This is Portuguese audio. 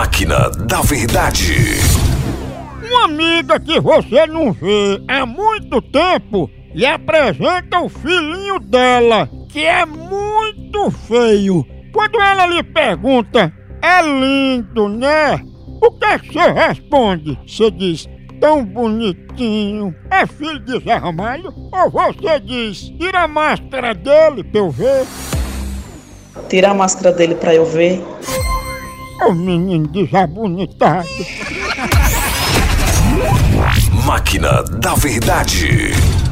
Máquina da Verdade. Uma amiga que você não vê há muito tempo lhe apresenta o filhinho dela, que é muito feio. Quando ela lhe pergunta, é lindo, né? O que é que você responde? Você diz, tão bonitinho, é filho de Zé Ramalho? Ou você diz, tira a máscara dele pra eu ver? Tira a máscara dele pra eu ver. Ô menino desabonitado. Máquina da Verdade.